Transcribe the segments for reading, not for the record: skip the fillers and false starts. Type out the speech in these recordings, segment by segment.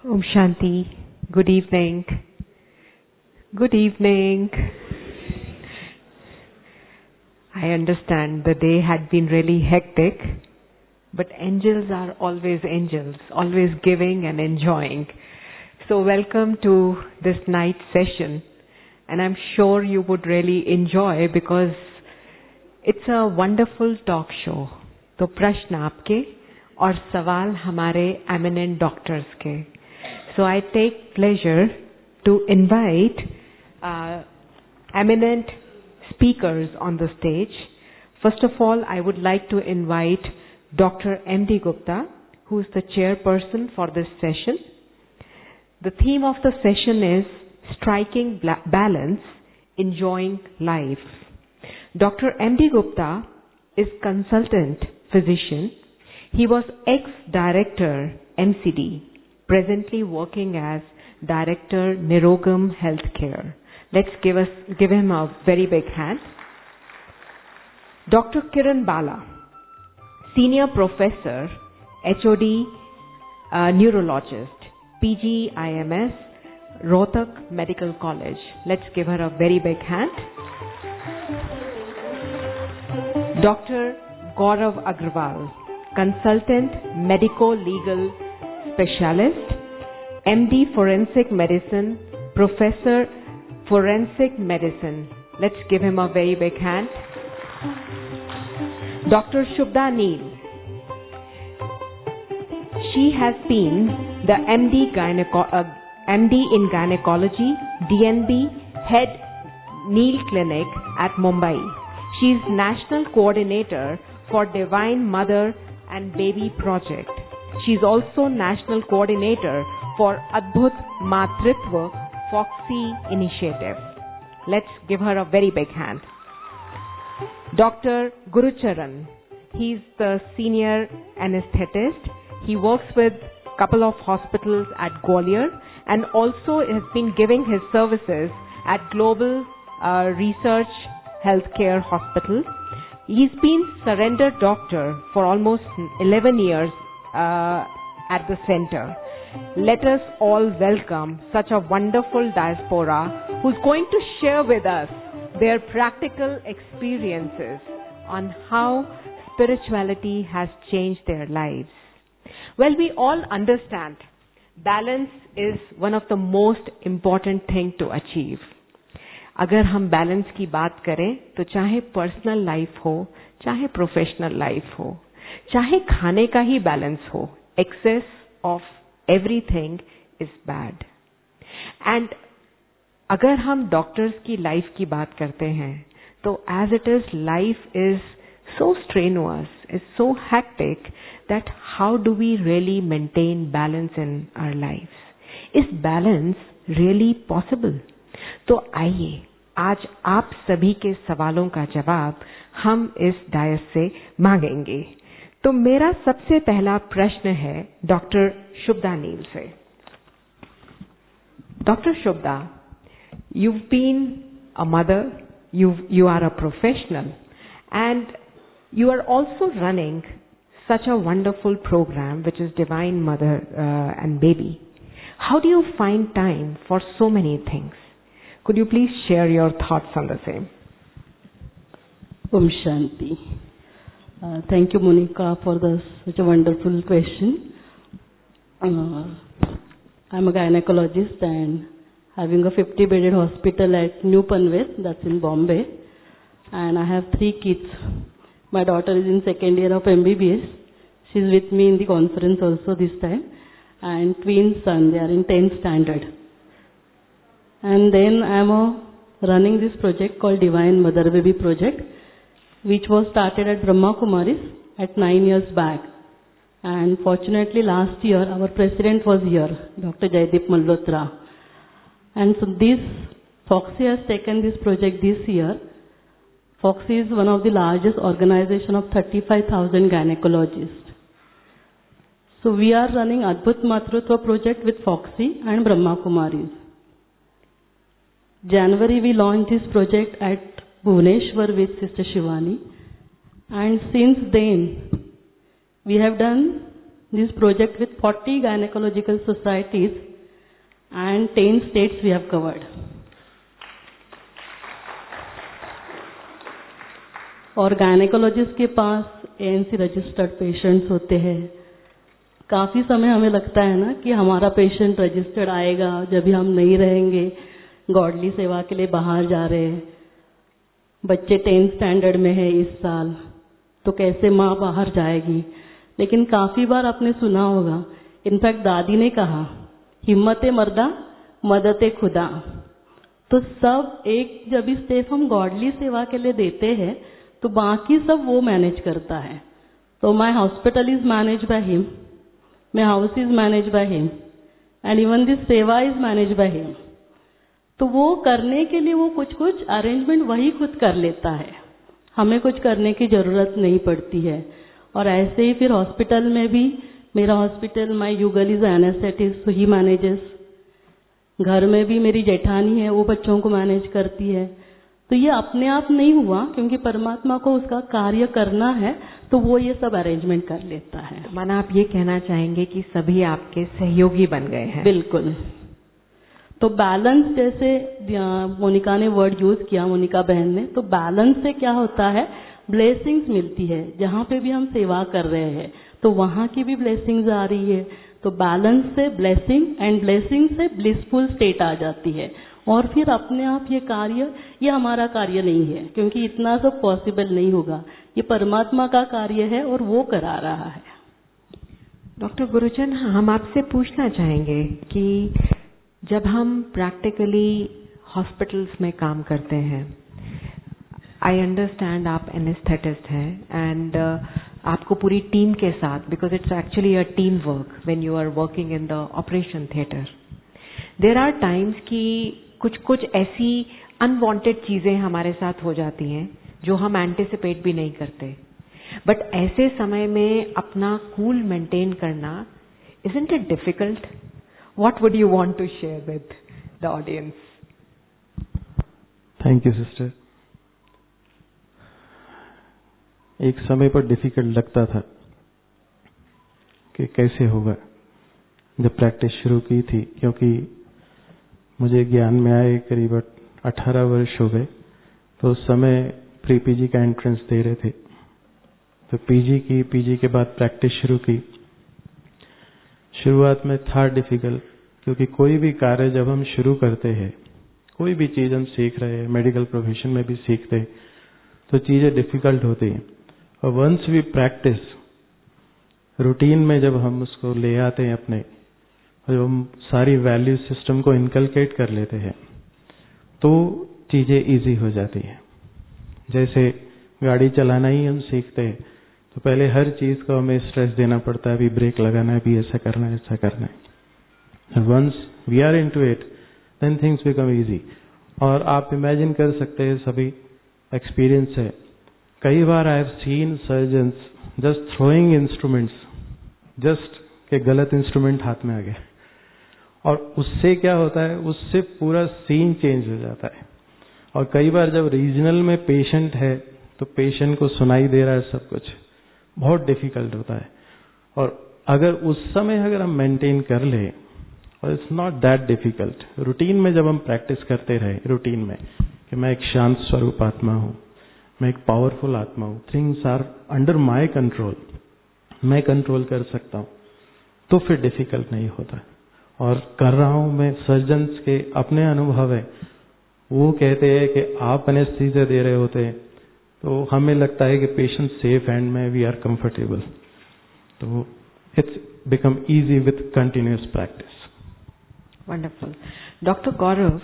Om Shanti. Good evening. Good evening. I understand the day had been really hectic, but angels are always angels, always giving and enjoying. So welcome to this night session, and I'm sure you would really enjoy because it's a wonderful talk show. तो प्रश्न आपके और सवाल हमारे eminent doctors के. So I take pleasure to invite eminent speakers on the stage. First of all, I would like to invite Dr. M.D. Gupta, who is the chairperson for this session. The theme of the session is Striking Balance, Enjoying Life. Dr. M.D. Gupta is consultant physician. He was ex-director MCD, presently working as Director Nirogam Healthcare. Let's give him a very big hand. Dr. Kiran Bala, Senior Professor, HOD, Neurologist, PG IMS, Rohtak Medical College. Let's give her a very big hand. Dr. Gaurav Agrawal, Consultant Medico-Legal Specialist, MD Forensic Medicine, Professor Forensic Medicine. Let's give him a very big hand. Dr. Shubda Neel. She has been the MD in Gynecology, DNB, Head Neel Clinic at Mumbai. She is National Coordinator for Divine Mother and Baby Project. She is also National Coordinator for Adbhut Matritva Foxy Initiative. Let's give her a very big hand. Dr. Gurucharan. He's the Senior Anesthetist. He works with a couple of hospitals at Gwalior and also has been giving his services at Global Research Healthcare Hospital. He's been surrender doctor for almost 11 years at the center. Let us all welcome such a wonderful diaspora who's going to share with us their practical experiences on how spirituality has changed their lives. Well, we all understand balance is one of the most important thing to achieve. अगर हम balance की बात करें तो चाहे personal life हो, चाहे professional life हो, चाहे खाने का ही बैलेंस हो, excess of everything is bad. And अगर हम डॉक्टर्स की लाइफ की बात करते हैं तो as it is life is so strenuous, is so hectic that how do we really maintain balance in our lives? Is balance really possible? तो आइए आज आप सभी के सवालों का जवाब हम इस डायस से मांगेंगे. तो मेरा सबसे पहला प्रश्न है डॉक्टर शुभदा नील से. Doctor Shubhada, you've been a mother, you are a professional, and you are also running such a wonderful program which is Divine Mother and Baby. How do you find time for so many things? Could you please share your thoughts on the same? Om Shanti. Thank you, Monica, for such a wonderful question. I'm a gynecologist and having a 50-bedded hospital at New Panvel, that's in Bombay. And I have 3 kids. My daughter is in 2nd year of MBBS. She's with me in the conference also this time. And twin son, they are in 10th standard. And then I'm running this project called Divine Mother Baby Project, which was started at Brahma Kumaris at 9 years back. And fortunately last year our president was here, Dr. Jaideep Malhotra. And so Foxy has taken this project this year. Foxy is one of the largest organization of 35,000 gynecologists. So we are running Adbhut Matritva project with Foxy and Brahma Kumaris. January we launched this project at Bhubaneswar with Sister Shivani, and since then we have done this project with 40 gynecological societies and 10 states we have covered. और gynaecologist के पास ANC registered patients होते हैं. काफ़ी समय हमें लगता है ना कि हमारा पेशेंट रजिस्टर्ड आएगा जब भी हम नहीं रहेंगे, गॉडली सेवा के लिए बाहर जा रहे हैं. बच्चे 10th स्टैंडर्ड में है इस साल, तो कैसे माँ बाहर जाएगी. लेकिन काफ़ी बार आपने सुना होगा, इनफैक्ट दादी ने कहा, हिम्मत मर्दा मदद खुदा. तो सब एक जब भी स्टेप हम गॉडली सेवा के लिए देते हैं तो बाकी सब वो मैनेज करता है. तो my hospital is manage by him, my house is manage by him, and even this seva is manage by him. तो वो करने के लिए वो कुछ कुछ अरेंजमेंट वही खुद कर लेता है, हमें कुछ करने की जरूरत नहीं पड़ती है. और ऐसे ही फिर हॉस्पिटल में भी, मेरा hospital my Yugal is anaesthetist, so he manages. घर में भी मेरी जेठानी है, वो बच्चों को मैनेज करती है. तो ये अपने आप नहीं हुआ, क्योंकि परमात्मा को उसका कार्य करना है, तो वो ये सब अरेंजमेंट कर लेता है. माना आप ये कहना चाहेंगे कि सभी आपके सहयोगी बन गए हैं? बिल्कुल. तो बैलेंस, जैसे मोनिका ने वर्ड यूज किया, मोनिका बहन ने, तो बैलेंस से क्या होता है, ब्लेसिंग्स मिलती है. जहाँ पे भी हम सेवा कर रहे हैं तो वहाँ की भी ब्लेसिंग्स आ रही है. तो बैलेंस से ब्लेसिंग, एंड ब्लेसिंग से ब्लिसफुल स्टेट आ जाती है. और फिर अपने आप ये कार्य, ये हमारा कार्य नहीं है, क्योंकि इतना सब पॉसिबल नहीं होगा. ये परमात्मा का कार्य है और वो करा रहा है. डॉक्टर गुरुचन, हम आपसे पूछना चाहेंगे कि जब हम प्रैक्टिकली हॉस्पिटल्स में काम करते हैं, आई अंडरस्टैंड आप एनेस्थेटिस्ट हैं, एंड आपको पूरी टीम के साथ, because it's actually a team work when you are working in the operation theatre, there are times कि कुछ कुछ ऐसी अनवांटेड चीजें हमारे साथ हो जाती हैं जो हम एंटिसिपेट भी नहीं करते. बट ऐसे समय में अपना कूल मेंटेन करना, isn't it difficult? What would you want to share with the audience? Thank you, sister. एक समय पर डिफिकल्ट लगता था कि कैसे होगा जब प्रैक्टिस शुरू की थी, क्योंकि मुझे ज्ञान में आए करीब 18 वर्ष हो गए. तो उस समय प्री पीजी का एंट्रेंस दे रहे थे, तो पीजी के बाद प्रैक्टिस शुरू की. शुरुआत में था डिफिकल्ट, क्योंकि कोई भी कार्य जब हम शुरू करते हैं, कोई भी चीज हम सीख रहे हैं, मेडिकल प्रोफेशन में भी सीखते हैं, तो चीजें डिफिकल्ट होती हैं. और वंस वी प्रैक्टिस, रूटीन में जब हम उसको ले आते हैं अपने, और जब हम सारी वैल्यू सिस्टम को इनकलकेट कर लेते हैं, तो चीजें इजी हो जाती हैं. जैसे गाड़ी चलाना ही हम सीखते हैं, तो पहले हर चीज को हमें स्ट्रेस देना पड़ता है, अभी ब्रेक लगाना है, अभी ऐसा करना है, ऐसा करना है. Once we are into it, then things become easy. और आप इमेजिन कर सकते हैं, सभी एक्सपीरियंस है. कई बार I have seen surgeons just throwing instruments, just के गलत इंस्ट्रूमेंट हाथ में आ गए, और उससे क्या होता है, उससे पूरा सीन चेंज हो जाता है. और कई बार जब रीजनल में पेशेंट है, तो पेशेंट को सुनाई दे रहा है सब कुछ, बहुत डिफिकल्ट होता है. और अगर उस समय अगर हम मेंटेन कर ले, और it's not that difficult. Routine में जब हम प्रैक्टिस करते रहे, रूटीन में कि मैं एक शांत स्वरूप आत्मा हूं, मैं एक पावरफुल आत्मा हूं, things are under my control, मैं कंट्रोल कर सकता हूं, तो फिर डिफिकल्ट नहीं होता. और कर रहा हूं मैं, सर्जन्स के अपने अनुभव है, वो कहते हैं कि आप एनेस्थीसिया दे रहे होते हैं तो हमें लगता है कि पेशेंट सेफ हैंड में, वी आर कंफर्टेबल. तो it's become easy with continuous practice. Wonderful. Dr. Gaurav,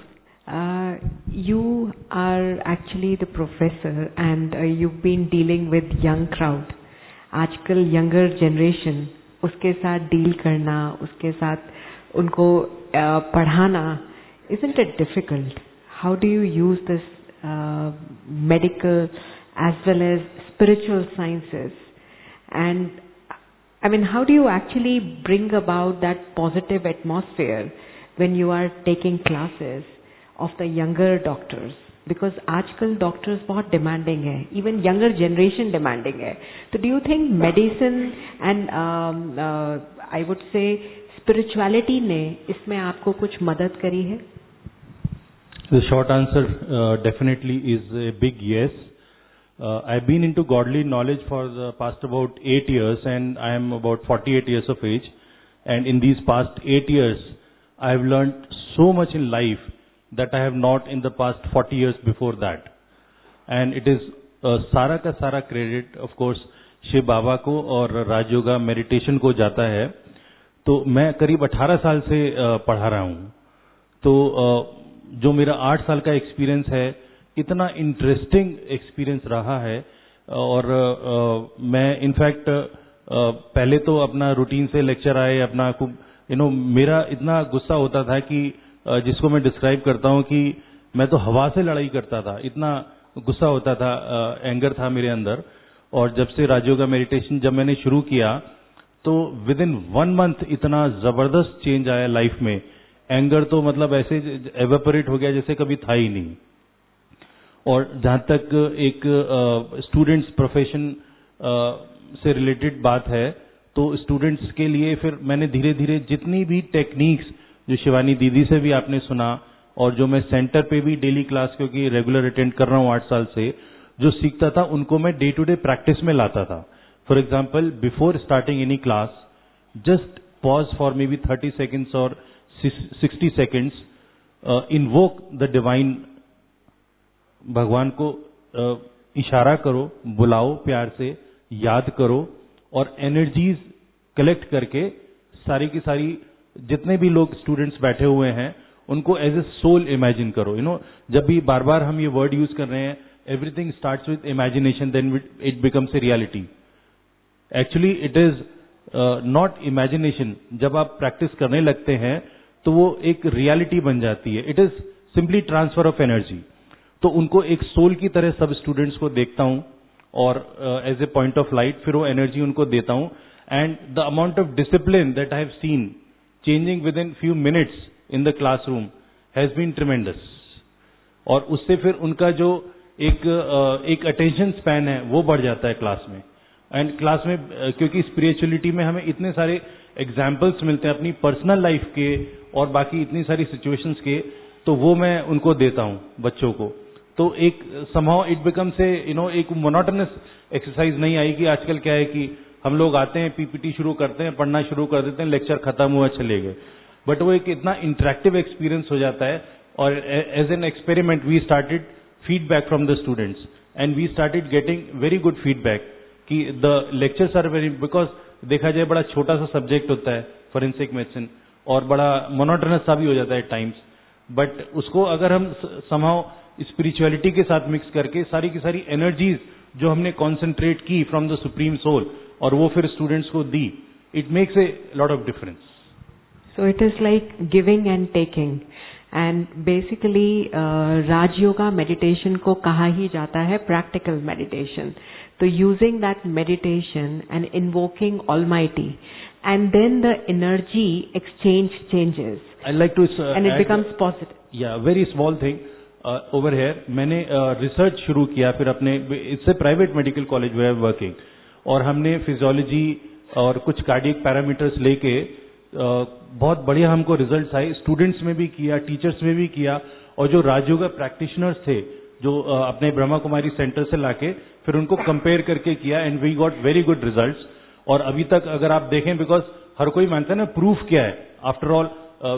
you are actually the professor, and you've been dealing with young crowd. आजकल younger generation, उसके साथ deal करना, उसके साथ उनको पढ़ाना, isn't it difficult? How do you use this medical as well as spiritual sciences? And I mean, how do you actually bring about that positive atmosphere when you are taking classes of the younger doctors, Because आजकल doctors बहुत demanding है, even younger generation demanding है. तो do you think medicine and I would say spirituality ने इसमें आपको कुछ मदद करी है? The short answer definitely is a big yes. I've been into godly knowledge for the past about 8 years, and I am about 48 years of age. And in these past 8 years, I have learned so much in life that I have not in the past 40 years before that. And it is सारा का सारा credit, of course, Shiv बाबा को और Rajyoga meditation को जाता है. तो मैं करीब 18 साल से पढ़ा रहा हूँ. तो जो मेरा 8 साल का एक्सपीरियंस है, इतना इंटरेस्टिंग एक्सपीरियंस रहा है. और मैं इनफैक्ट पहले तो अपना रूटीन से लेक्चर आए, अपना खूब मेरा इतना गुस्सा होता था कि जिसको मैं डिस्क्राइब करता हूँ कि मैं तो हवा से लड़ाई करता था, इतना गुस्सा होता था, एंगर था मेरे अंदर. और जब से राजयोगा मेडिटेशन जब मैंने शुरू किया तो विद इन 1 मंथ इतना जबरदस्त चेंज आया लाइफ में. एंगर तो मतलब ऐसे एवेपोरेट हो गया जैसे कभी था ही नहीं. और जहां तक एक स्टूडेंट्स प्रोफेशन से रिलेटेड बात है, तो स्टूडेंट्स के लिए फिर मैंने धीरे धीरे जितनी भी टेक्निक्स जो शिवानी दीदी से भी आपने सुना, और जो मैं सेंटर पे भी डेली क्लास क्योंकि रेगुलर अटेंड कर रहा हूँ 8 साल से, जो सीखता था उनको मैं डे टू डे प्रैक्टिस में लाता था. For example, before starting any class, just pause for maybe 30 seconds और 60 seconds, इन्वोक द डिवाइन. भगवान को इशारा करो, बुलाओ, प्यार से याद करो, और एनर्जीज कलेक्ट करके सारी की सारी जितने भी लोग स्टूडेंट्स बैठे हुए हैं उनको एज ए सोल इमेजिन करो. जब भी बार बार हम ये वर्ड यूज कर रहे हैं, everything starts with imagination, then it becomes a reality. Actually it is not imagination. जब आप प्रैक्टिस करने लगते हैं तो वो एक रियलिटी बन जाती है. It is simply transfer of energy. तो उनको एक सोल की तरह सब स्टूडेंट्स को देखता हूं और as a point of light फिर वो एनर्जी उनको देता हूं. And the amount of discipline that I have seen changing within few minutes in the classroom has been tremendous. और उससे फिर उनका जो एक अटेंशन स्पैन है वो बढ़ जाता है क्लास में. एंड क्लास में क्योंकि स्पिरिचुअलिटी में हमें इतने सारे एग्जाम्पल्स मिलते हैं अपनी पर्सनल लाइफ के और बाकी इतनी सारी सिचुएशंस के, तो वो मैं उनको देता हूं बच्चों को. तो एक समहाउ इट बिकम से एक मोनोटोनस एक्सरसाइज नहीं आएगी. आजकल क्या है कि हम लोग आते हैं, पीपीटी शुरू करते हैं, पढ़ना शुरू कर देते हैं, लेक्चर खत्म हुआ, चले गए. बट वो एक इतना इंटरेक्टिव एक्सपीरियंस हो जाता है. और as an experiment we started feedback from the students and we started getting very good feedback कि the lectures are very, because देखा जाए बड़ा छोटा सा सब्जेक्ट होता है फॉरेंसिक मेडिसिन और बड़ा मोनोटोनस सा भी हो जाता है टाइम्स. बट उसको अगर हम समहाउ स्पिरिचुअलिटी के साथ मिक्स करके सारी की सारी एनर्जीज जो हमने कॉन्सेंट्रेट की फ्रॉम द सुप्रीम सोल और वो फिर स्टूडेंट्स को दी, it makes a lot of difference. So it is like giving and taking. And basically Rajyoga meditation को कहा ही जाता है प्रैक्टिकल मेडिटेशन. तो using that meditation and invoking almighty and then the energy exchange changes. I like to and it becomes positive. Yeah, very small thing over here. मैंने research शुरू किया फिर अपने, it's a private medical college we are working, और हमने physiology और कुछ cardiac parameters लेके बहुत बढ़िया हमको रिजल्ट्स आए. स्टूडेंट्स में भी किया, टीचर्स में भी किया, और जो राजयोगा प्रैक्टिशनर्स थे जो अपने ब्रह्मा कुमारी सेंटर से लाके फिर उनको कंपेयर करके किया, and we got very good results. और अभी तक अगर आप देखें, बिकॉज हर कोई मानता है ना प्रूफ क्या है, after all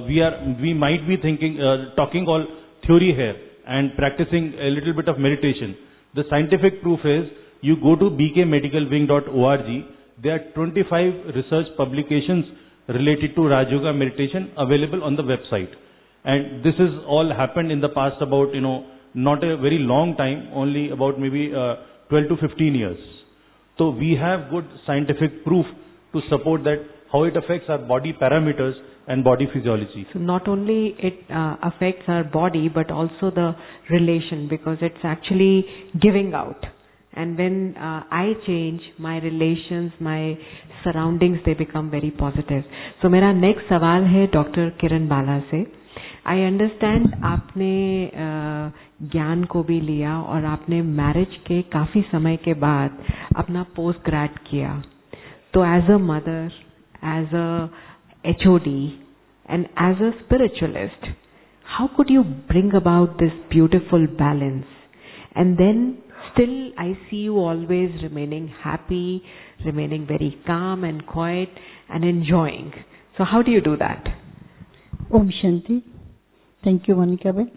we might be thinking talking all theory here and practising a little bit of meditation. The scientific proof is you go to bkmedicalwing.org. There are 25 research publications related to Raj Yoga meditation available on the website. And this is all happened in the past about, not a very long time, only about maybe 12 to 15 years. So we have good scientific proof to support that how it affects our body parameters and body physiology. So not only it affects our body but also the relation, because it's actually giving out. And when I change my relations, my surroundings, they become very positive. So मेरा next सवाल है doctor किरण बाला से. I understand आपने ज्ञान को भी लिया और आपने मैरिज के काफी समय के बाद अपना पोस्ट ग्रेड किया. तो as a mother, as a HOD and as a spiritualist, how could you bring about this beautiful balance? And then still I see you always remaining happy, remaining very calm and quiet and enjoying. So how do you do that? Om Shanti. Thank you, Monica bhai.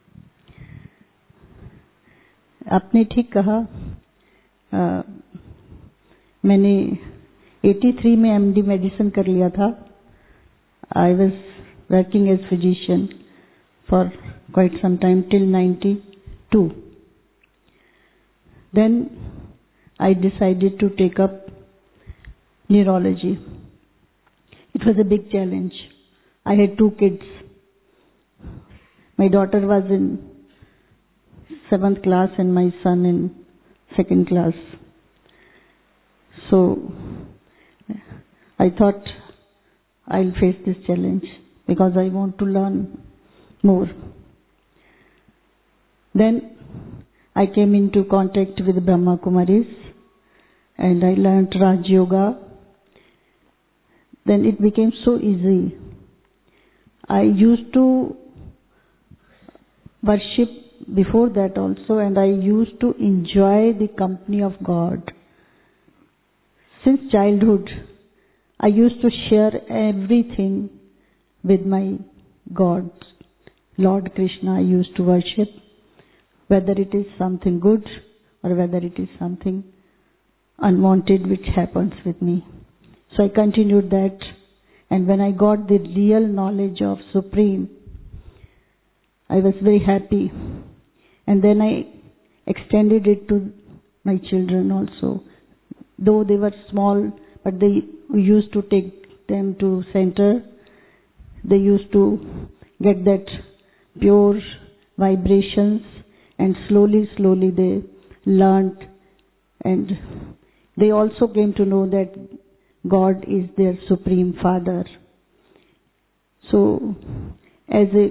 आपने ठीक कहा. मैंने 83 में MD medicine कर लिया था. I was working as physician for quite some time till 92. Then I decided to take up neurology. It was a big challenge. I had 2 kids. My daughter was in 7th class and my son in 2nd class. So I thought I'll face this challenge because I want to learn more. Then I came into contact with Brahma Kumaris and I learned Raj Yoga. Then it became so easy. I used to worship before that also, and I used to enjoy the company of God. Since childhood, I used to share everything with my God. Lord Krishna I used to worship, whether it is something good or whether it is something unwanted which happens with me. So I continued that, and when I got the real knowledge of Supreme, I was very happy. And then I extended it to my children also. Though they were small, but we used to take them to center. They used to get that pure vibrations, and slowly they learned, and they also came to know that God is their Supreme Father. So, as a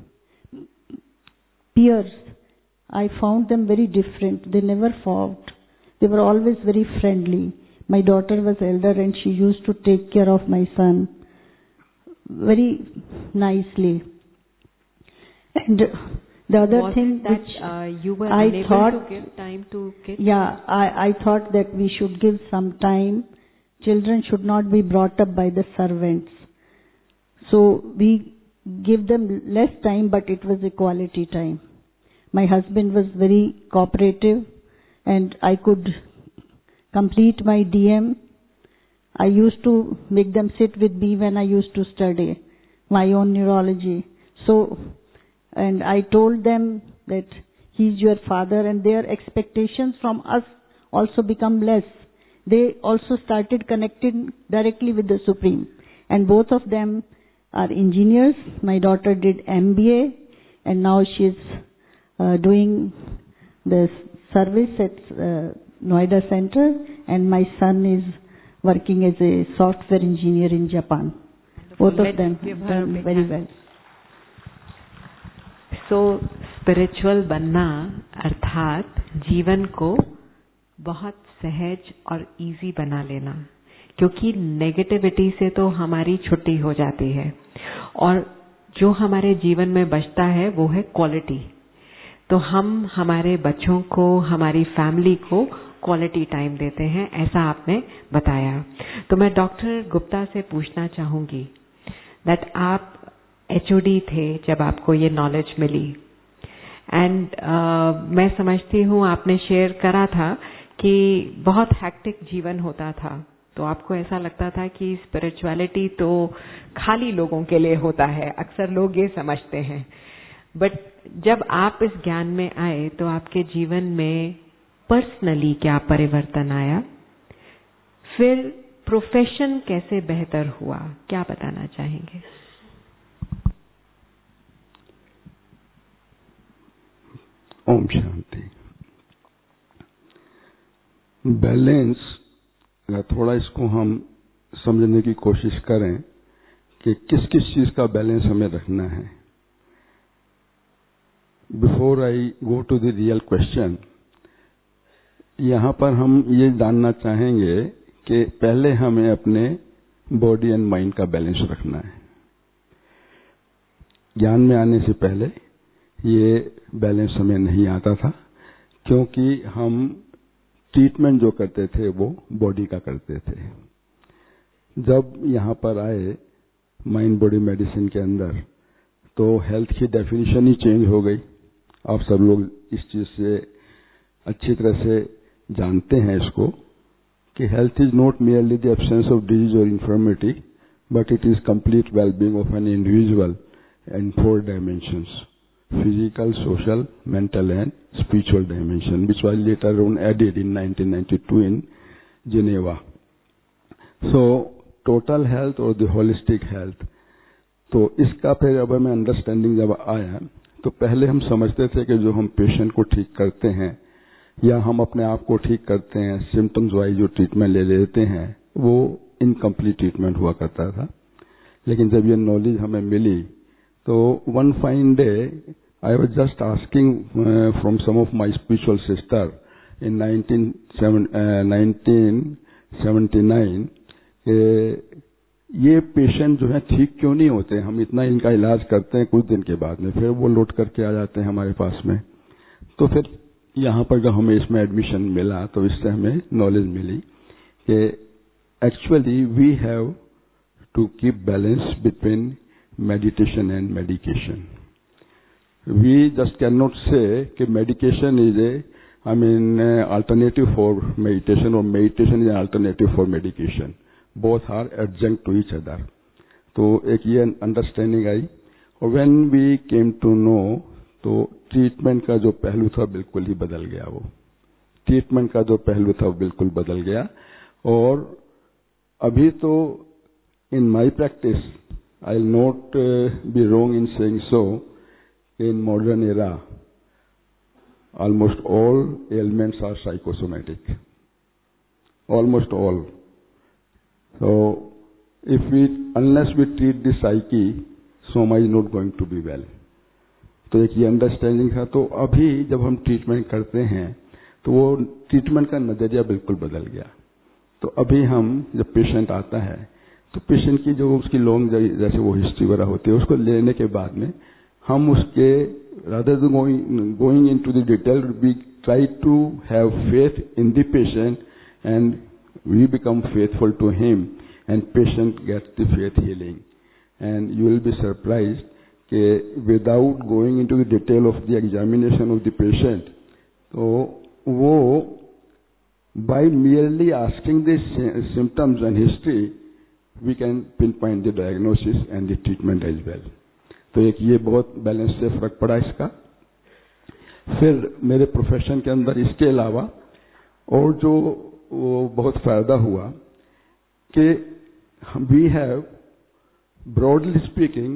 peers, I found them very different. They never fought. They were always very friendly. My daughter was elder and she used to take care of my son very nicely. And the other thing that which you were I unable thought, to give time to kids? Yeah, I thought that we should give some time. Children should not be brought up by the servants. So we give them less time, but it was a quality time. My husband was very cooperative and I could complete my DM. I used to make them sit with me when I used to study my own neurology. So, and I told them that he's your father, and their expectations from us also become less. They also started connecting directly with the Supreme. And both of them are engineers. My daughter did MBA and now she's doing the service at Noida Center, and my son is working as a software engineer in Japan. Both of them have done very well. So, spiritual बनना अर्थात जीवन को बहुत सहज और easy बना लेना, क्योंकि नेगेटिविटी से तो हमारी छुट्टी हो जाती है और जो हमारे जीवन में बचता है वो है क्वालिटी. तो हम हमारे बच्चों को, हमारी फैमिली को क्वालिटी टाइम देते हैं, ऐसा आपने बताया. तो मैं डॉक्टर गुप्ता से पूछना चाहूंगी दैट आप HOD थे जब आपको ये नॉलेज मिली, एंड मैं समझती हूँ आपने शेयर करा था कि बहुत हैक्टिक जीवन होता था, तो आपको ऐसा लगता था कि स्पिरिचुअलिटी तो खाली लोगों के लिए होता है, अक्सर लोग ये समझते हैं. बट जब आप इस ज्ञान में आए तो आपके जीवन में पर्सनली क्या परिवर्तन आया, फिर प्रोफेशन कैसे बेहतर हुआ, क्या बताना चाहेंगे? ओम शांति. बैलेंस, अगर थोड़ा इसको हम समझने की कोशिश करें कि किस किस चीज का बैलेंस हमें रखना है. Before I go to the real question, यहाँ पर हम ये जानना चाहेंगे कि पहले हमें अपने बॉडी एंड माइंड का बैलेंस रखना है। ज्ञान में आने से पहले ये बैलेंस हमें नहीं आता था, क्योंकि हम ट्रीटमेंट जो करते थे वो बॉडी का करते थे। जब यहाँ पर आए माइंड बॉडी मेडिसिन के अंदर, तो हेल्थ की डेफिनेशन ही चेंज हो गई। आप सब लोग इस चीज से अच्छी तरह से जानते हैं इसको कि health is not merely the absence of disease or infirmity, but it is complete well-being of an individual in 4 dimensions: physical, social, mental and spiritual dimension, which was later on added in 1992 in Geneva. So total health or the holistic health, तो इसका फिर अब हमें understanding जब आया, तो पहले हम समझते थे कि जो हम पेशेंट को ठीक करते हैं या हम अपने आप को ठीक करते हैं, सिम्टम्स वाइज जो ट्रीटमेंट ले लेते हैं, वो इनकम्प्लीट ट्रीटमेंट हुआ करता था। लेकिन जब ये नॉलेज हमें मिली, तो one fine day I was just asking from some of my spiritual sister in 1979 ये पेशेंट जो है ठीक क्यों नहीं होते, हम इतना इनका इलाज करते हैं, कुछ दिन के बाद में फिर वो लौट करके आ जाते हैं हमारे पास में। तो फिर यहाँ पर जब हमें इसमें एडमिशन मिला, तो इससे हमें नॉलेज मिली कि actually we have to keep balance between meditation and medication. We just can not say कि medication is alternative for meditation और meditation is an alternative for medication. Both are adjunct to each other. तो एक ये understanding आई, और when we came to know, तो treatment का जो पहलू था बिल्कुल ही बदल गया। वो ट्रीटमेंट का जो पहलू था वो बिल्कुल बदल गया। और अभी तो in my practice I will not be wrong in saying so, in modern era almost all ailments are psychosomatic, almost all. So unless we treat the psyche, soma is not going to be well. तो एक ये understanding था। तो अभी जब हम treatment करते हैं, तो वो ट्रीटमेंट का नजरिया बिल्कुल बदल गया। तो अभी हम जब पेशेंट आता है, तो पेशेंट की जो उसकी लॉन्ग जैसे वो हिस्ट्री वगैरह होती है, उसको लेने के बाद में हम उसके rather than going into the detail, we try to have faith in the patient and we become faithful to him, and patient gets the faith healing. And you will be surprised that without going into the detail of the examination of the patient, so wo by merely asking the symptoms and history, we can pinpoint the diagnosis and the treatment as well. तो एक ये बहुत balance से फर्क पड़ा इसका। फिर मेरे प्रोफेशन के अंदर इसके अलावा और जो बहुत फायदा हुआ कि we have broadly speaking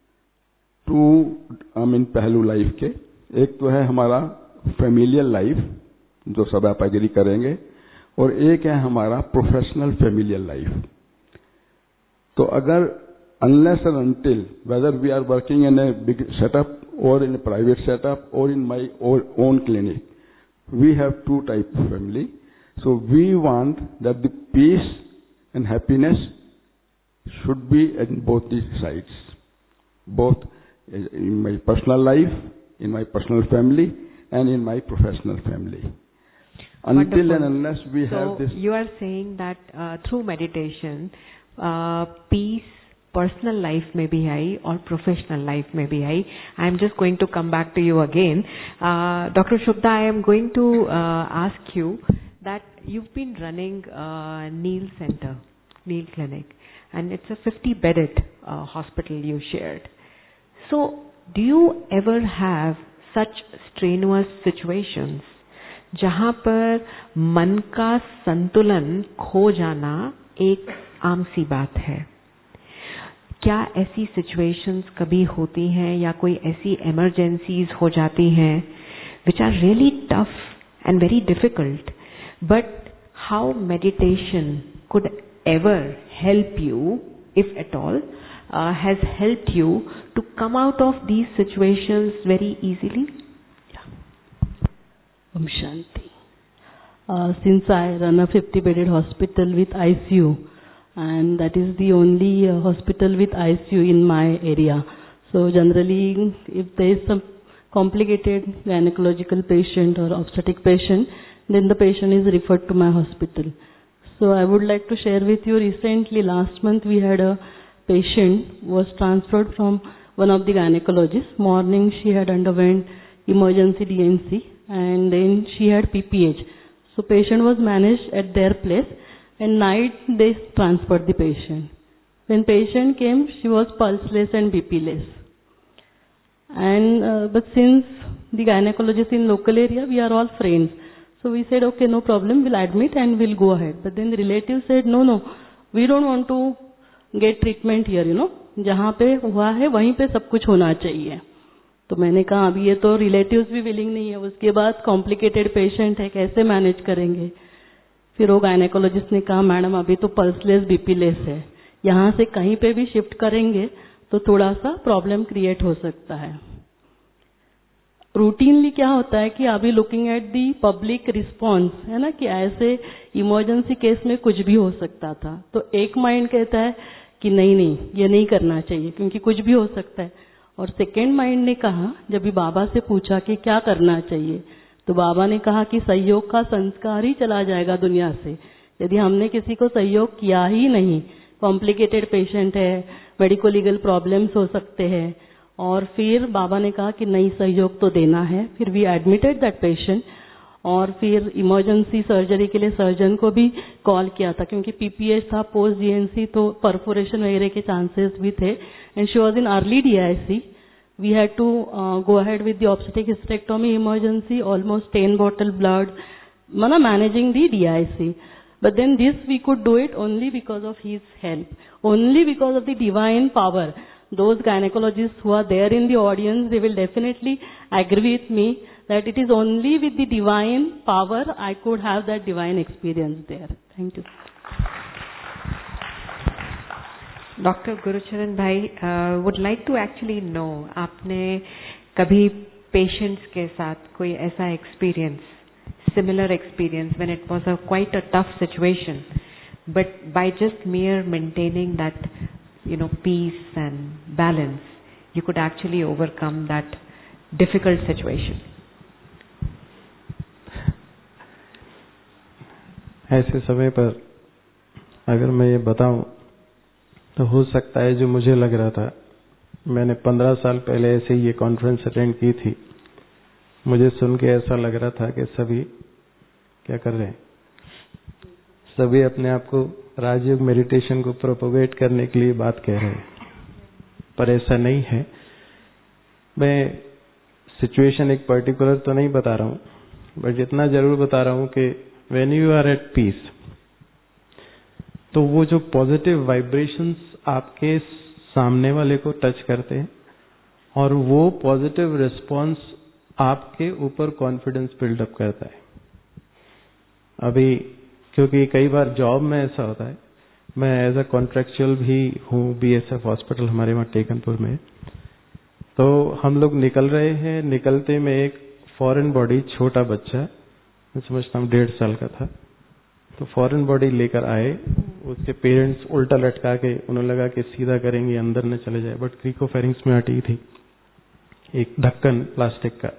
two पहलू लाइफ के। एक तो है हमारा फैमिलियल लाइफ, जो सब आप एग्री करेंगे, और एक है हमारा प्रोफेशनल फैमिलियल लाइफ। तो अगर unless and until whether we are working in a big setup or in a private setup or in my own clinic, we have 2 types of family. So we want that the peace and happiness should be in both these sides, both in my personal life, in my personal family, and in my professional family. Until and unless we have this. You are saying that through meditation, peace, personal life may be high or professional life may be high. I am just going to come back to you again. Dr. Shubhda, I am going to ask you that you've been running Neil Center, Neil Clinic, and it's a 50-bedded hospital you shared. So, do you ever have such strenuous situations जहाँ पर मन का संतुलन खो जाना एक आम सी बात है? क्या ऐसी सिचुएशंस कभी होती हैं या कोई ऐसी इमरजेंसीज हो जाती हैं which are really tough and very difficult, but how meditation could ever help you, if at all, has helped you to come out of these situations very easily? Om Shanti. Since I run a 50-bedded hospital with ICU, and that is the only hospital with ICU in my area. So generally, if there is some complicated gynecological patient or obstetric patient, then the patient is referred to my hospital. So I would like to share with you, recently last month we had a patient who was transferred from one of the gynecologists. Morning she had underwent emergency DNC and then she had PPH. So patient was managed at their place and night they transferred the patient. When patient came, she was pulseless and BP-less. And but since the gynecologist in local area, we are all friends. So we said, okay, no problem, we'll admit and we'll go ahead. But then the relatives said, no, we don't want to get treatment here, जहाँ पे हुआ है वहीं पे सब कुछ होना चाहिए. तो मैंने कहा अभी ये तो रिलेटिव्स भी विलिंग नहीं है, उसके बाद कॉम्प्लिकेटेड पेशेंट है, कैसे मैनेज करेंगे. फिर वो गायनेकोलॉजिस्ट ने कहा मैडम अभी तो पल्सलेस बीपीलेस है, यहाँ से कहीं पे भी शिफ्ट करेंगे तो थोड़ा सा प्रॉब्लम क्रिएट हो सकता है. रूटीनली क्या होता है कि अभी looking at the public response है ना, कि ऐसे इमरजेंसी केस में कुछ भी हो सकता था. तो एक माइंड कहता है कि नहीं ये नहीं करना चाहिए क्योंकि कुछ भी हो सकता है. और सेकेंड माइंड ने कहा, जब भी बाबा से पूछा कि क्या करना चाहिए, तो बाबा ने कहा कि सहयोग का संस्कार ही चला जाएगा दुनिया से यदि हमने किसी को सहयोग किया ही नहीं. कॉम्प्लिकेटेड पेशेंट है, मेडिको लीगल प्रॉब्लम्स हो सकते हैं. और फिर बाबा ने कहा कि नहीं सहयोग तो देना है. फिर वी एडमिटेड दैट पेशेंट और फिर इमरजेंसी सर्जरी के लिए सर्जन को भी कॉल किया था क्योंकि पीपीएच था, पोस्ट जीएनसी, तो परफोरेशन वगैरह के चांसेस भी थे. And she was in early DIC. We had to go ahead with the obstetric hysterectomy emergency, almost 10 bottle blood, managing the DIC. But then this we could do it only because of his help, only because of the divine power. Those gynecologists who are there in the audience, they will definitely agree with me that it is only with the divine power I could have that divine experience there. Thank you. Doctor Gurucharan भाई, would like to actually know, आपने कभी patients के साथ कोई ऐसा experience, similar experience when it was quite a tough situation, but by just mere maintaining that peace and balance, you could actually overcome that difficult situation? ऐसे समय पर अगर मैं ये बताऊं तो हो सकता है जो मुझे लग रहा था, मैंने 15 साल पहले ऐसे ही ये कॉन्फ्रेंस अटेंड की थी, मुझे सुन के ऐसा लग रहा था कि सभी क्या कर रहे हैं, सभी अपने आप को राजयोग मेडिटेशन को प्रोपोगेट करने के लिए बात कह रहे हैं. पर ऐसा नहीं है. मैं सिचुएशन एक पर्टिकुलर तो नहीं बता रहा हूं, बट जितना जरूर बता रहा हूं कि when you are at peace, तो वो जो पॉजिटिव वाइब्रेशंस आपके सामने वाले को टच करते हैं और वो पॉजिटिव रिस्पांस आपके ऊपर कॉन्फिडेंस बिल्डअप करता है. अभी क्योंकि कई बार जॉब में ऐसा होता है, मैं एज अ कॉन्ट्रेक्चुअल भी हूँ बीएसएफ हॉस्पिटल हमारे वहाँ टेकनपुर में, तो हम लोग निकल रहे हैं, निकलते में एक फॉरेन बॉडी, छोटा बच्चा, मैं समझता हूँ 1.5 साल का था, तो फॉरेन बॉडी लेकर आए. उसके पेरेंट्स उल्टा लटका के, उन्हें लगा कि सीधा करेंगे अंदर न चले जाए, बट क्रिकोफेरिंग्स में अटी थी एक ढक्कन प्लास्टिक का.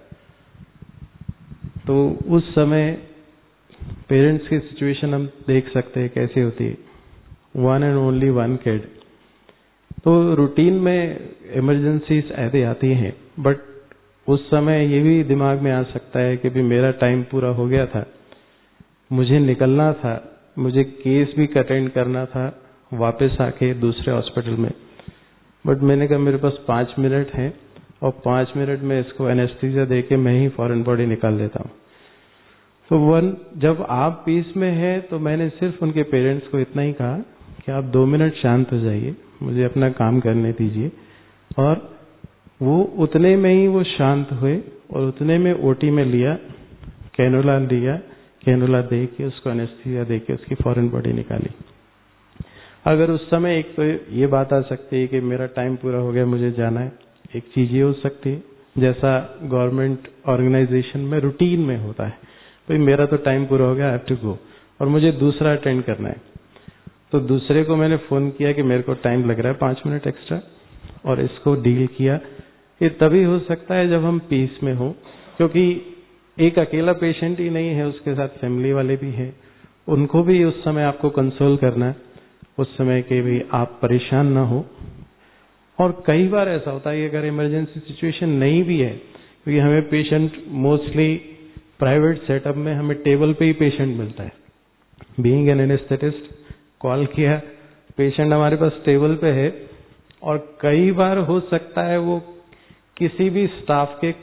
तो उस समय पेरेंट्स की सिचुएशन हम देख सकते हैं कैसे होती है. 1 and only 1 kid. तो रूटीन में इमरजेंसीज ऐसे आती हैं, बट उस समय ये भी दिमाग में आ सकता है कि भी मेरा टाइम पूरा हो गया था, मुझे निकलना था, मुझे केस भी अटेंड करना था वापस आके दूसरे हॉस्पिटल में, बट मैंने कहा मेरे पास 5 मिनट हैं और 5 मिनट में इसको एनेस्थीसिया देके मैं ही फॉरेन बॉडी निकाल लेता हूँ. तो जब आप पीस में हैं, तो मैंने सिर्फ उनके पेरेंट्स को इतना ही कहा कि आप 2 मिनट शांत हो जाइए, मुझे अपना काम करने दीजिए. और वो उतने में ही वो शांत हुए और उतने में ओटी में लिया, कैनुला लिया, कैनुला दे के उसको एनेस्थीसिया दे के उसकी फॉरेन बॉडी निकाली. अगर उस समय एक तो ये बात आ सकती है कि मेरा टाइम पूरा हो गया, मुझे जाना है, एक चीज ये हो सकती है जैसा गवर्नमेंट ऑर्गेनाइजेशन में रूटीन में होता है भाई मेरा तो टाइम पूरा हो गया, आई हैव टू गो, और मुझे दूसरा अटेंड करना है। तो दूसरे को मैंने फोन किया कि मेरे को टाइम लग रहा है 5 मिनट एक्स्ट्रा, और इसको डील किया। ये तभी हो सकता है जब हम पीस में हो, क्योंकि एक अकेला पेशेंट ही नहीं है, उसके साथ फैमिली वाले भी हैं, उनको भी उस समय आपको कंसोल करना है, उस समय के भी आप परेशान ना हो। और कई बार ऐसा होता है अगर इमरजेंसी सिचुएशन नहीं भी है, क्योंकि हमें पेशेंट मोस्टली प्राइवेट सेटअप में हमें टेबल पे ही पेशेंट मिलता है। बीइंग एन एनेस्थेटिस्ट, कॉल किया, पेशेंट हमारे पास टेबल पे है, और कई बार हो सकता है वो किसी भी स्टाफ के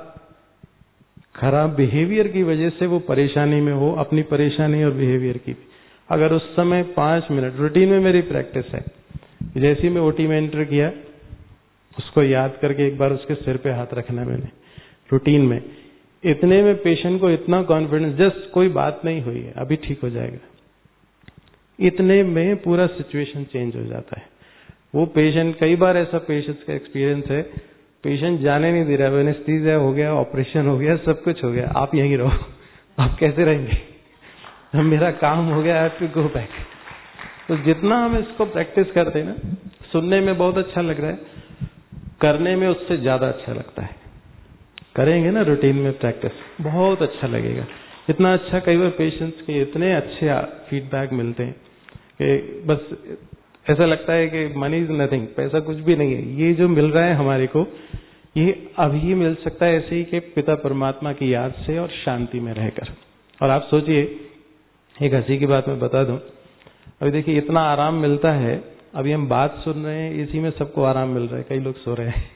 खराब बिहेवियर की वजह से वो परेशानी में हो, अपनी परेशानी और बिहेवियर की। अगर उस समय 5 मिनट, रूटीन में मेरी प्रैक्टिस है, जैसे ही मैं ओटी में एंटर किया, उसको याद करके एक बार उसके सिर पे हाथ रखना मैंने, रूटीन में। इतने में पेशेंट को इतना कॉन्फिडेंस, जस्ट कोई बात नहीं हुई है, अभी ठीक हो जाएगा, इतने में पूरा सिचुएशन चेंज हो जाता है। वो पेशेंट, कई बार ऐसा पेशेंट्स का एक्सपीरियंस है, पेशेंट जाने नहीं दे रहा है, एनेस्थीसिया हो गया, ऑपरेशन हो गया, सब कुछ हो गया, आप यहीं रहो, आप कैसे रहेंगे, मेरा काम हो गया, I have to go back. तो जितना हम इसको प्रैक्टिस करते हैं ना, सुनने में बहुत अच्छा लग रहा है, करने में उससे ज्यादा अच्छा लगता है। करेंगे ना रूटीन में प्रैक्टिस, बहुत अच्छा लगेगा। इतना अच्छा, कई बार पेशेंट्स के इतने अच्छे फीडबैक मिलते हैं कि बस ऐसा लगता है कि मनी इज नथिंग, पैसा कुछ भी नहीं है, ये जो मिल रहा है हमारे को, ये अभी मिल सकता है ऐसे ही कि पिता परमात्मा की याद से और शांति में रहकर। और आप सोचिए, एक हंसी की बात मैं बता दूं, अभी देखिए इतना आराम मिलता है, अभी हम बात सुन रहे हैं, इसी में सबको आराम मिल रहा है, कई लोग सो रहे हैं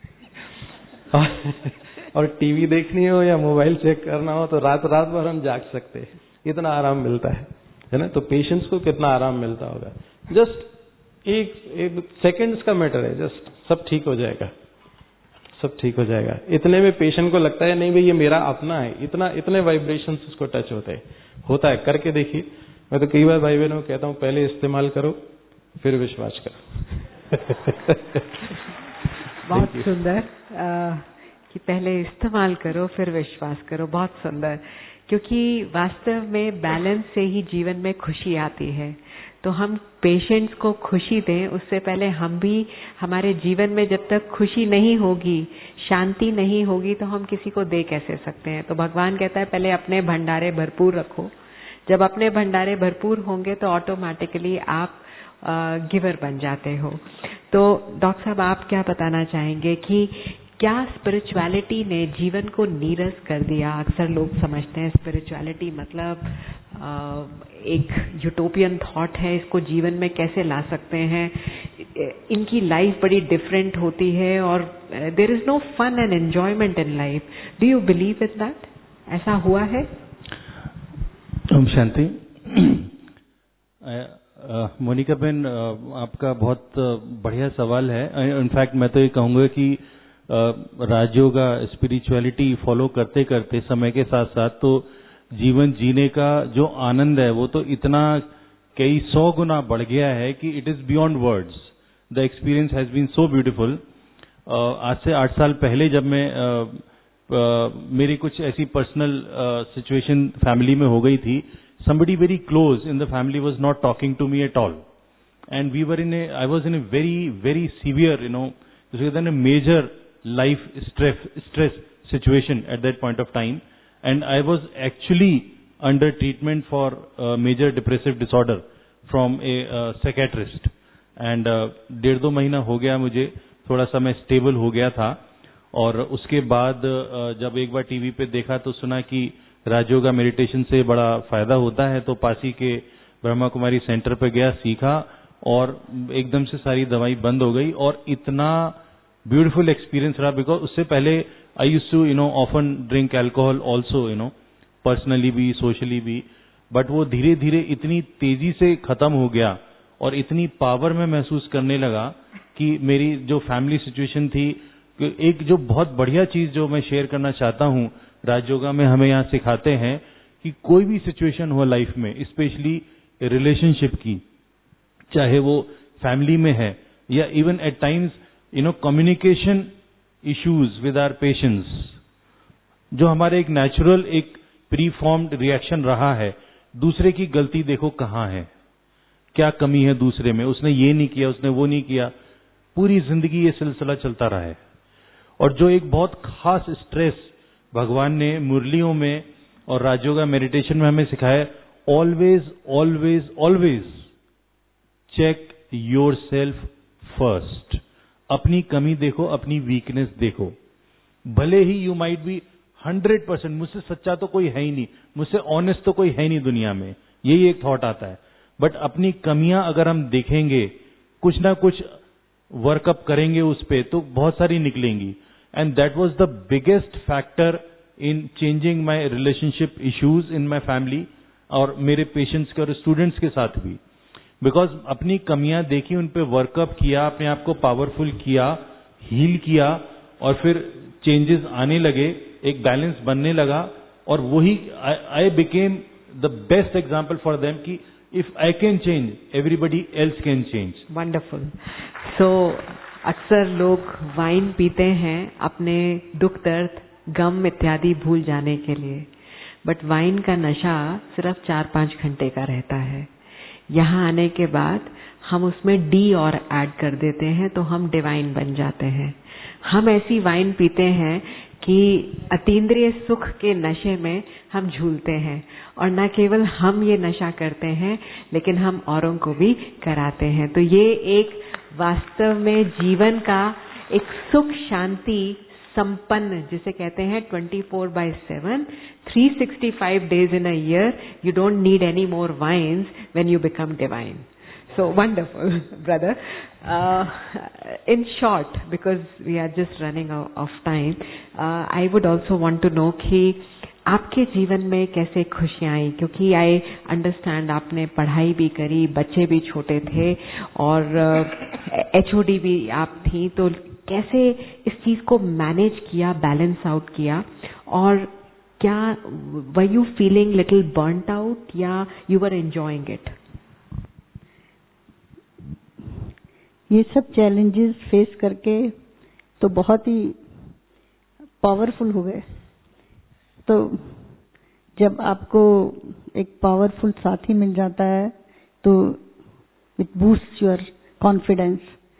और टीवी देखनी हो या मोबाइल चेक करना हो तो रात भर हम जाग सकते हैं, इतना आराम मिलता है ना। तो पेशेंट्स को कितना आराम मिलता होगा, जस्ट एक सेकंड्स का मैटर है, जस्ट सब ठीक हो जाएगा, सब ठीक हो जाएगा। इतने में पेशेंट को लगता है नहीं भाई ये मेरा अपना है, इतने वाइब्रेशंस उसको टच होता है। करके देखिए, मैं तो कई बार भाई बहनों को कहता हूं, पहले इस्तेमाल करो फिर विश्वास करो। बहुत सुंदर कि पहले इस्तेमाल करो फिर विश्वास करो, बहुत सुंदर, क्योंकि वास्तव में बैलेंस से ही जीवन में खुशी आती है। तो हम पेशेंट्स को खुशी दें, उससे पहले हम भी हमारे जीवन में जब तक खुशी नहीं होगी, शांति नहीं होगी, तो हम किसी को दे कैसे सकते हैं। तो भगवान कहता है पहले अपने भंडारे भरपूर रखो, जब अपने भंडारे भरपूर होंगे तो ऑटोमेटिकली आप गिवर बन जाते हो। तो डॉक्टर साहब, आप क्या बताना चाहेंगे कि क्या स्पिरिचुअलिटी ने जीवन को नीरस कर दिया? अक्सर लोग समझते हैं स्पिरिचुअलिटी मतलब एक यूटोपियन थॉट है, इसको जीवन में कैसे ला सकते हैं, इनकी लाइफ बड़ी डिफरेंट होती है और there is no fun and enjoyment in life. Do you believe in that? ऐसा हुआ है? ओम शांति। मोनिका बहन, आपका बहुत बढ़िया सवाल है। इनफैक्ट मैं तो ये कहूँगा कि राजयोगा स्पिरिचुअलिटी फॉलो करते करते समय के साथ साथ तो जीवन जीने का जो आनंद है वो तो इतना कई 100 गुना बढ़ गया है कि it is beyond words. The experience has been so beautiful. आज से 8 साल पहले जब मैं मेरी कुछ ऐसी पर्सनल सिचुएशन फैमिली में हो गई थी, somebody very close in the family was not talking to me at all, and I was in a very severe, a major life stress situation at that point of time, and I was actually under treatment for major depressive disorder from a psychiatrist, and 1.5-2 महीना हो गया मुझे, थोड़ा सा मैं stable हो गया था। और उसके बाद जब एक बार टीवी पे देखा तो सुना कि राजयोगा मेडिटेशन से बड़ा फायदा होता है, तो पासी के ब्रह्मा कुमारी सेंटर पे गया, सीखा और एकदम से सारी दवाई बंद हो गई और इतना ब्यूटीफुल एक्सपीरियंस रहा। बिकॉज उससे पहले I used to often drink alcohol also, personally भी सोशली भी, बट वो धीरे धीरे इतनी तेजी से खत्म हो गया और इतनी पावर में महसूस करने लगा कि मेरी जो फैमिली सिचुएशन थी, एक जो बहुत बढ़िया चीज जो मैं शेयर करना चाहता हूं, राजयोगा में हमें यहाँ सिखाते हैं कि कोई भी सिचुएशन हो लाइफ में, स्पेशली रिलेशनशिप की, चाहे वो फैमिली में है या even at times communication issues with our patients, जो हमारे एक नेचुरल एक प्री फॉर्म्ड रिएक्शन रहा है, दूसरे की गलती देखो कहाँ है, क्या कमी है दूसरे में, उसने ये नहीं किया, उसने वो नहीं किया, पूरी जिंदगी ये सिलसिला चलता रहा है। और जो एक बहुत खास स्ट्रेस भगवान ने मुरलियों में और राजयोगा मेडिटेशन में हमें सिखाया, always always always check yourself first. अपनी कमी देखो, अपनी वीकनेस देखो। भले ही यू माइट बी 100%, मुझसे सच्चा तो कोई है ही नहीं, मुझसे ऑनेस्ट तो कोई है नहीं दुनिया में, यही एक थॉट आता है। बट अपनी कमियां अगर हम देखेंगे, कुछ ना कुछ वर्कअप करेंगे उस पे, तो बहुत सारी निकलेंगी। And that was the biggest factor in changing my relationship issues in my family, और मेरे पेशेंट्स के और स्टूडेंट्स के साथ भी। बिकॉज अपनी कमियां देखी, उन पे वर्कअप किया, अपने आप को पावरफुल किया, हील किया, और फिर चेंजेस आने लगे, एक बैलेंस बनने लगा। और वही I became the best example for them कि if I can change, everybody else can change. Wonderful. So अक्सर लोग वाइन पीते हैं अपने दुख दर्द, गम इत्यादि भूल जाने के लिए, बट वाइन का नशा सिर्फ 4-5 घंटे का रहता है। यहाँ आने के बाद हम उसमें डी और ऐड कर देते हैं, तो हम डिवाइन बन जाते हैं। हम ऐसी वाइन पीते हैं कि अतीन्द्रिय सुख के नशे में हम झूलते हैं, और न केवल हम ये नशा करते हैं, लेकिन हम औरों को भी कराते हैं। तो ये एक वास्तव में जीवन का एक सुख शांति संपन्न, जिसे कहते हैं 24/7, 365 days in a year, you don't need any more wines when you become divine. So wonderful, brother. In short, because we are just running out of time, I would also want to know कि आपके जीवन में कैसे खुशियाँ आई, क्योंकि I understand आपने पढ़ाई भी करी, बच्चे भी छोटे थे, और HOD भी आप थी, तो कैसे इस चीज को मैनेज किया, बैलेंस आउट किया, और क्या were you feeling little burned out या यू वर एंजॉयिंग इट? ये सब चैलेंजेस फेस करके तो बहुत ही पावरफुल हो गए। तो जब आपको एक पावरफुल साथी मिल जाता है तो इट बूस्ट्स योर कॉन्फिडेंस।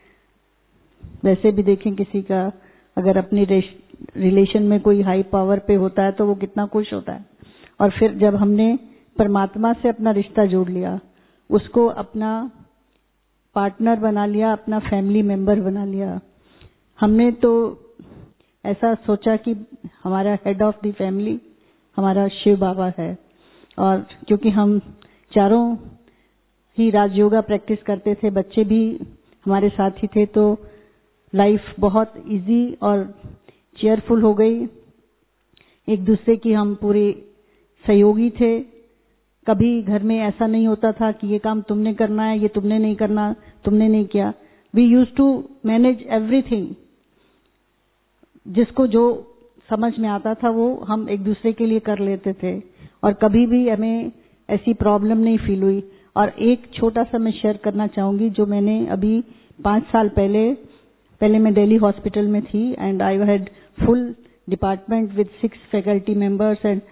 वैसे भी देखें, किसी का अगर अपनी रिलेशन में कोई हाई पावर पे होता है तो वो कितना खुश होता है, और फिर जब हमने परमात्मा से अपना रिश्ता जोड़ लिया, उसको अपना पार्टनर बना लिया, अपना फैमिली मेंबर बना लिया, हमने तो ऐसा सोचा कि हमारा हेड ऑफ द फैमिली हमारा शिव बाबा है। और क्योंकि हम चारों ही राजयोगा प्रैक्टिस करते थे, बच्चे भी हमारे साथ ही थे, तो लाइफ बहुत इजी और चेयरफुल हो गई। एक दूसरे की हम पूरे सहयोगी थे। कभी घर में ऐसा नहीं होता था कि ये काम तुमने करना है, ये तुमने नहीं करना, तुमने नहीं किया। We used to manage everything. जिसको जो समझ में आता था वो हम एक दूसरे के लिए कर लेते थे, और कभी भी हमें ऐसी प्रॉब्लम नहीं फील हुई। और एक छोटा सा मैं शेयर करना चाहूंगी, जो मैंने अभी 5 साल पहले मैं दिल्ली हॉस्पिटल में थी, and I had full department with 6 faculty members and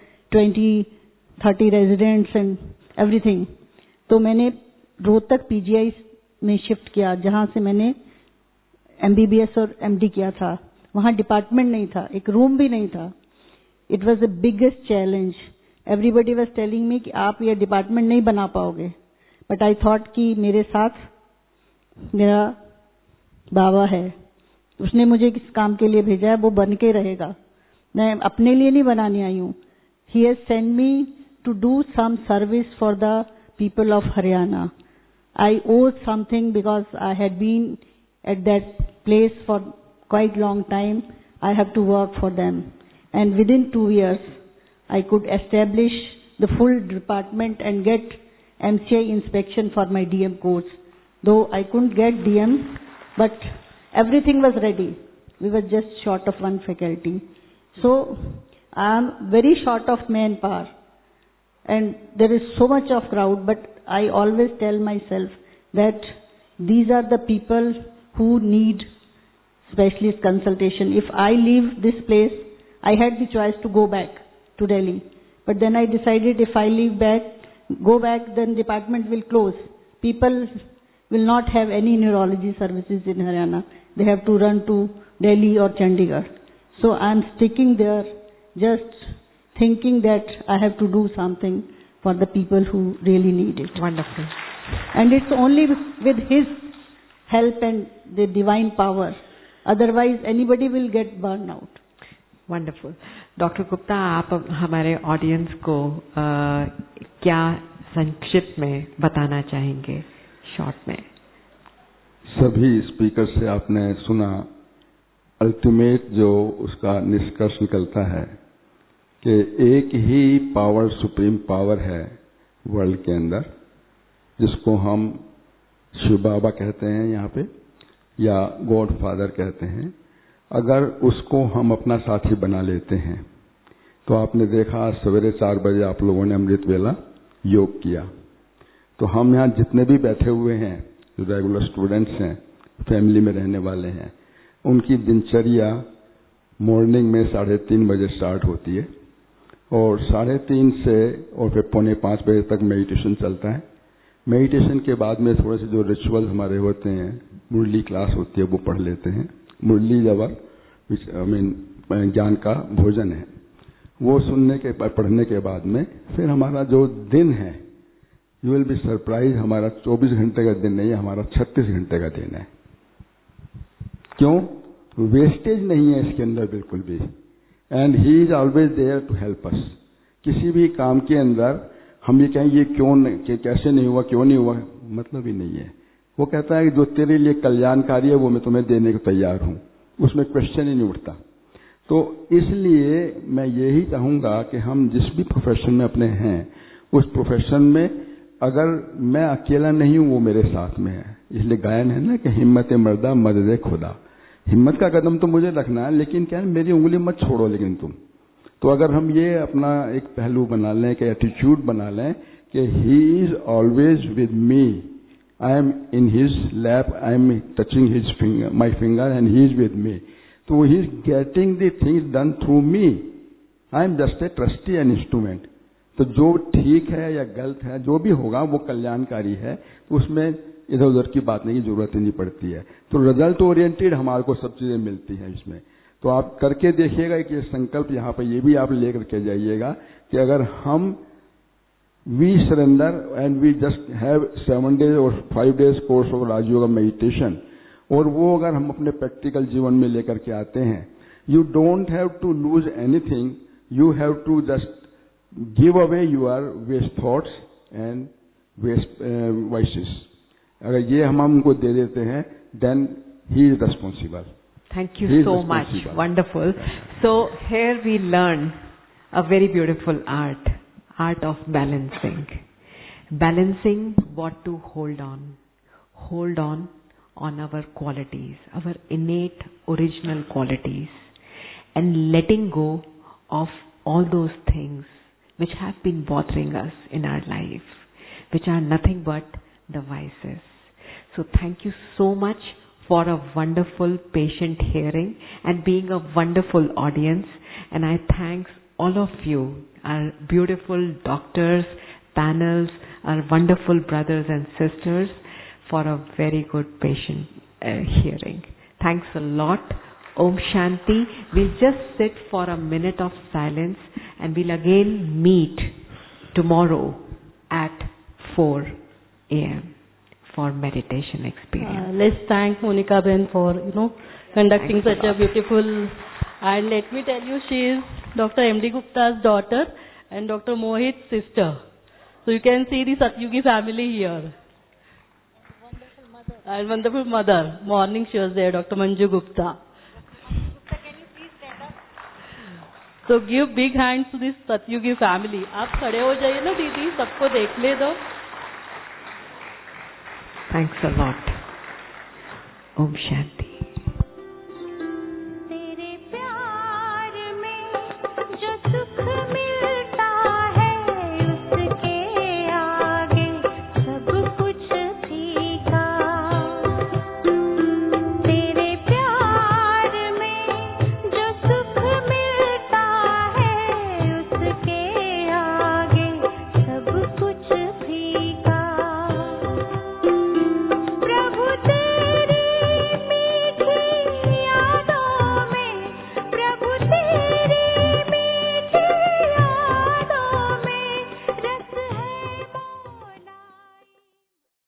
20-30 residents and everything. तो मैंने रोहतक PGI में शिफ्ट किया, जहां से मैंने MBBS और MD किया था। वहां डिपार्टमेंट नहीं था, एक रूम भी नहीं था। It was the biggest challenge. Everybody was telling me कि आप ये डिपार्टमेंट नहीं बना पाओगे, बट आई थॉट कि मेरे साथ मेरा बाबा है, उसने मुझे किस काम के लिए भेजा है, वो बन के रहेगा। मैं अपने लिए नहीं बनाने आई हूँ। He has send me to do some service for the people of Haryana. I owed something because I had been at that place for quite long time. I have to work for them, and within 2 years I could establish the full department and get MCI inspection for my DM course. Though I couldn't get DM, but everything was ready. We were just short of one faculty. So I am very short of manpower, and there is so much of crowd, but I always tell myself that these are the people who need specialist consultation. If I leave this place, I had the choice to go back to Delhi, But then I decided if I go back, then department will close. People will not have any neurology services in Haryana. They have to run to Delhi or Chandigarh. So I'm sticking there, just thinking that I have to do something for the people who really need it. Wonderful. And it's only with His help and the divine power. Otherwise, anybody will get burned out. Wonderful. Doctor Gupta, आप हमारे audience को क्या संक्षिप्त में बताना चाहेंगे, short में? सभी स्पीकर से आपने सुना, अल्टीमेट जो उसका निष्कर्ष निकलता है कि एक ही पावर, सुप्रीम पावर है वर्ल्ड के अंदर, जिसको हम शिव बाबा कहते हैं यहाँ पे, या गॉड फादर कहते हैं. अगर उसको हम अपना साथी बना लेते हैं तो आपने देखा आज सवेरे 4 बजे आप लोगों ने अमृत वेला योग किया. तो हम यहाँ जितने भी बैठे हुए हैं, जो रेगुलर स्टूडेंट्स हैं, फैमिली में रहने वाले हैं, उनकी दिनचर्या मॉर्निंग में 3:30 बजे स्टार्ट होती है और 3:30 से और फिर 4:45 बजे तक मेडिटेशन चलता है. मेडिटेशन के बाद में थोड़े से जो रिचुअल हमारे होते हैं, मुरली क्लास होती है, वो पढ़ लेते हैं. मुरली जबर ज्ञान का भोजन है, वो सुनने के पढ़ने के बाद में फिर हमारा जो दिन है, यू विल बी सरप्राइज, हमारा 24 घंटे का दिन नहीं है, हमारा 36 घंटे का दिन है. क्यों? वेस्टेज नहीं है इसके अंदर बिल्कुल भी. And he is always there to help us. किसी भी काम के अंदर हम ये कहें ये कैसे नहीं हुआ, क्यों नहीं हुआ, मतलब ही नहीं है. वो कहता है कि जो तेरे लिए कल्याणकारी है वो मैं तुम्हें देने को तैयार हूं, उसमें क्वेश्चन ही नहीं उठता. तो इसलिए मैं यही चाहूंगा कि हम जिस भी प्रोफेशन में अपने हैं, उस प्रोफेशन में अगर मैं अकेला नहीं हूं, वो मेरे साथ में है. इसलिए गायन है ना कि हिम्मत मर्दा मदद खुदा. हिम्मत का कदम तो मुझे रखना है, लेकिन क्या है, मेरी उंगली मत छोड़ो लेकिन तुम. तो अगर हम ये अपना एक पहलू बना लें, कि एटीट्यूड बना लें कि he is always with me, I am in his lap, I am touching his finger, my finger, and he is with me. So he is getting the things done through me. I am just a trustee and instrument. तो जो ठीक है या गलत है, जो भी होगा वो कल्याणकारी है, तो उसमें इधर उधर की बात नहीं की जरूरत ही नहीं पड़ती है. तो रिजल्ट ओरिएंटेड हमारे को सब चीजें मिलती हैं इसमें. तो आप करके देखिएगा कि संकल्प यहाँ पर ये भी आप लेकर के जाइएगा कि अगर हम we surrender and we just have 7 days or 5 days course of Raj Yoga meditation, और वो अगर हम अपने प्रैक्टिकल जीवन में लेकर के आते हैं, you don't have to lose anything, you have to just give away your waste thoughts and waste vices. अगर ये हम उनको दे देते हैं, then he is responsible. Thank you so much. Wonderful. So here we learn a very beautiful art of balancing. Balancing what to hold on our qualities, our innate original qualities, and letting go of all those things which have been bothering us in our life, which are nothing but the vices. So thank you so much for a wonderful patient hearing and being a wonderful audience. And I thanks all of you, our beautiful doctors, panels, our wonderful brothers and sisters, for a very good patient hearing. Thanks a lot. Om Shanti. We'll just sit for a minute of silence and we'll again meet tomorrow at 4 a.m. for meditation experience. Let's thank Monica Ben for, conducting such a beautiful, and let me tell you, she is Dr. M.D. Gupta's daughter and Dr. Mohit's sister. So you can see the Satyugi family here. And wonderful mother. Morning she was there, Dr. Manju Gupta. Gupta, can you please stand up? So give big hands to this Satyugi family. आप खड़े हो जाइए ना दीदी, सबको देख ले दो. Thanks a lot. Om Shanti.